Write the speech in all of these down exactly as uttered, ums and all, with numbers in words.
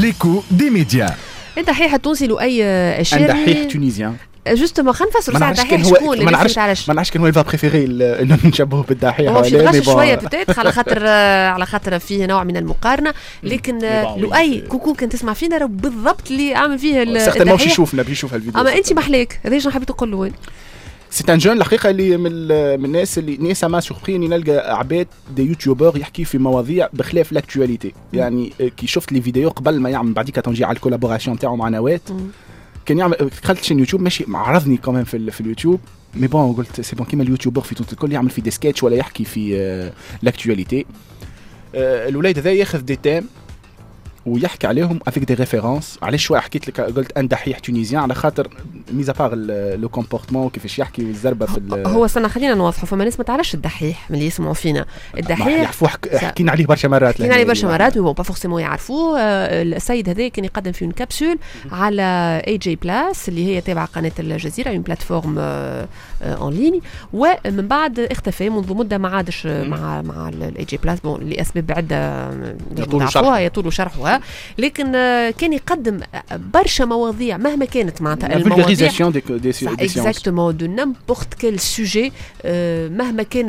ليكو دي ميديا. الدحيح التونسي لؤي الشيري. الدحيح تونيزيان. جوستومون خلينا نفسروا ساعه الدحيح شكون اللي ما نعرفش علاش ما نعرفش كان هو الفا بريفيري انه نشبهه بالدحيح هو شي غش شويه بتات على خاطر على خاطر فيه نوع من المقارنه لكن لؤي كوكو كنت تسمع فينا راه بالضبط اللي عامل فيه الدحيح باش يشوفنا باش يشوف الفيديو اما انت محليك هذا شنو حبيت تقول له وين سي ان جون الحقيقه اللي من, من الناس اللي ناس ما سوربري اني نلقى عباد دي يوتيوبر يحكي في مواضيع بخلاف لاكتواليتي يعني كي شفت لي فيديو قبل ما يعمل بعديك تنجي على الكولابوراسيون تاعو مع نوات كان يعمل دخلت شين يوتيوب ماشي معرضني كمان في في اليوتيوب مي بون قلت سي بون كيما اليوتيوبر في تونس الكل يعمل في دي سكتش ولا يحكي في لاكتواليتي الوليد هذا ياخذ دي تيم ويحكي عليهم افيك دي ريفيرونس. علاش شويه حكيت لك قلت ان دحيح تونيزيان على خاطر ميزا بار لو كومبورتمون كيفاش يحكي والزربه في هو استنى خلينا نوضحوا فما ناس ما تعرفش الدحيح من اللي يسمعوا فينا. الدحيح يعرفوا حكينا عليه برشا مرات حكينا عليه برشا مرات وبون با فورسيمون يعرفوه. السيد هذا كان يقدم في اون كابسول على اي جي بلاس اللي هي تابعه قناه الجزيره اون بلاتفورم اون ليني ومن بعد اختفى منذ مده ما عادش مع مع الاي جي بلاس بون لاسباب عده نعرفوها يطول شرحها لكن كان يقدم برشا مواضيع مهما كانت معناتها المواضيع اكزاكتومون دو نيمبورت كيل سوجي مهما كان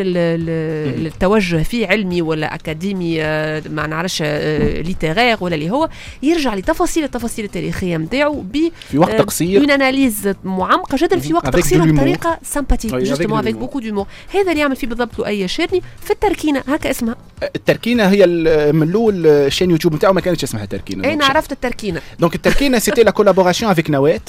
التوجه فيه علمي ولا اكاديمي ما نعرفش ليتيرير ولا اللي هو يرجع لتفاصيل التفاصيل التاريخيه نتاعو ب في وقت قصير اون اناليز معمقه جدا في وقت قصير وبطريقه سامباتيك جوستومون افيك بوكو دو هذا اللي يعمل فيه بالضبط لؤي شيرني في التركينه هكا اسمها التركينه هي من الاول الشين يوتيوب نتاعو ما كانتش اسمها تركينه انا عرفت التركينه دونك التركينه سيتي لا كولابوراسيون افيك نوات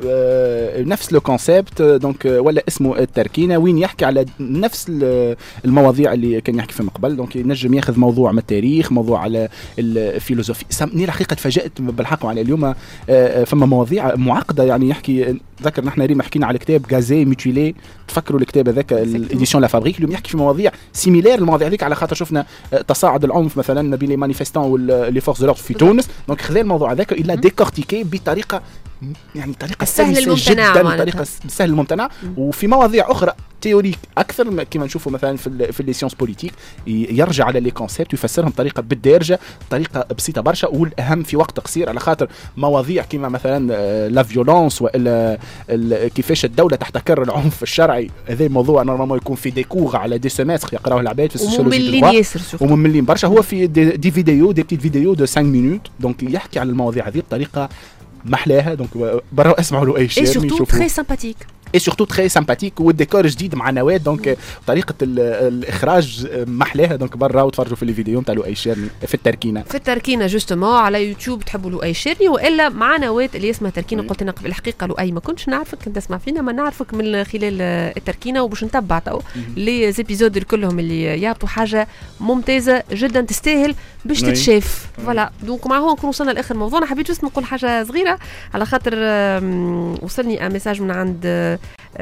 نفس لو كونسيبت دونك ولا اسمه التركينه وين يحكي على نفس المواضيع اللي كان يحكي فيهم قبل. دونك ينجم ياخذ موضوع من التاريخ موضوع على الفيلوزوفي. سامني الحقيقه تفاجات بالحق على اليوم فما مواضيع معقده يعني يحكي ذكر نحن ريم حكينا على كتاب غازي ميتيلي تفكروا الكتاب هذاك الاديسيون لا فابريك اليوم يحكي في مواضيع سيميلير المواضيع هذيك على خاطر شفنا تصاعد العنف مثلا بين لي مانيفيستون ولي فورس دو لوردر في تونس. دونك خذا الموضوع هذاك الا ديكورتيكي بطريقه يعني طريقه سهله جدا طريقه سهله الممتنع وفي مواضيع اخرى تيوريك اكثر كما نشوفوا مثلا في في لي سيونس بوليتيك يرجع على لي كونسيبت ويفسرهم بطريقه بالدارجه طريقه بسيطه برشا والاهم في وقت قصير على خاطر مواضيع كما مثلا لا فيولونس والا كيفاش الدوله تحتكر العنف الشرعي. هذا موضوع نورمالمون يكون في ديكور على دي سيمستر يقراوه العباد في السوسيولوجي ومملين برشا. هو في دي, دي فيديو دي بتيت فيديو دو خمس مينوت دونك يحكي على المواضيع هذه بطريقه محلاها. دونك برا اسمعوا له اي شيء شوفوا تري سامباتيك اي سورتو تري سامباتيك والديكور جديد مع نواد دونك طريقه الاخراج محلاها. دونك برا وتفرجوا في الفيديو نتاع لؤي شيرني في التركينه في التركينه جوستومون على يوتيوب تحبوا لؤي شيرني والا مع نواد اللي اسمها تركينه. قلت لنا قبل الحقيقه لؤي ما كنتش نعرفك كنت تسمع فينا ما نعرفك من خلال التركينه وباش نتبع تو لي زيبيزود كلهم اللي يعطوا حاجه ممتازه جدا تستاهل باش تتشاف فوالا. دونك مع هو نكون وصلنا لاخر موضوعنا. حبيت بس نقول حاجه صغيره على خاطر وصلني ان ميساج من عند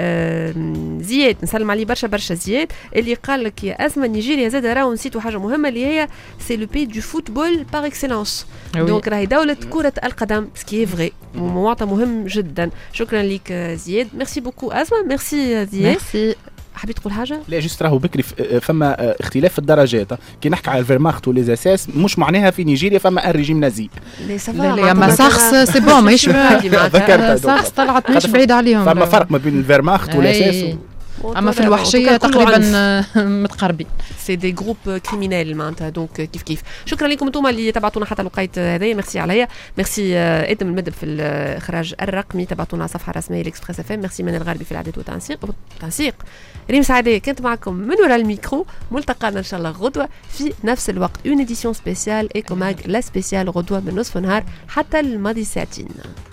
زياد نسلم عليه برشا برشا زياد اللي قال لك يا أزمة نيجيريا زاد راهو نسيتوا حاجة مهمة اللي هي سي لو بي دو فوتبول بار اكسلانس دونك راهي دولة كرة القدم سكي فغي مواطن مهم جدا. شكرا لك زياد ميرسي بوكو أزمة ميرسي زياد ميرسي. حبيت تقول حاجه؟ لا جست راهو بكري فما اختلاف في الدرجات كي نحكي على الفيرماخت ولي اساس مش معناها في نيجيريا فما ان ريجيم نازي. لا لا ما ساخس سي بون ماهيش ساخس طلعت مش بعيد عليهم. فما فرق ما بين الفيرماخت والاساس اما في الوحشيه تقريبا متقاربين سي دي جروب كريمينال معناتها دونك كيف كيف. شكرا لكم انتم اللي تبعتونا حتى لقيت هذايا ميرسي عليا ميرسي ادم المدب في الاخراج الرقمي تبعتونا على الصفحه الرسميه الاكسبريس اف ام ميرسي من الغربي في الاعداد والتنسيق والتنسيق. ريم سعديه كنت معكم من وراء الميكرو ملتقانا ان شاء الله غدوه في نفس الوقت اون اديسيون سبيسيال ايكو ماج لا سبيسيال غدوه من نصف النهار حتى الماضي ساعتين.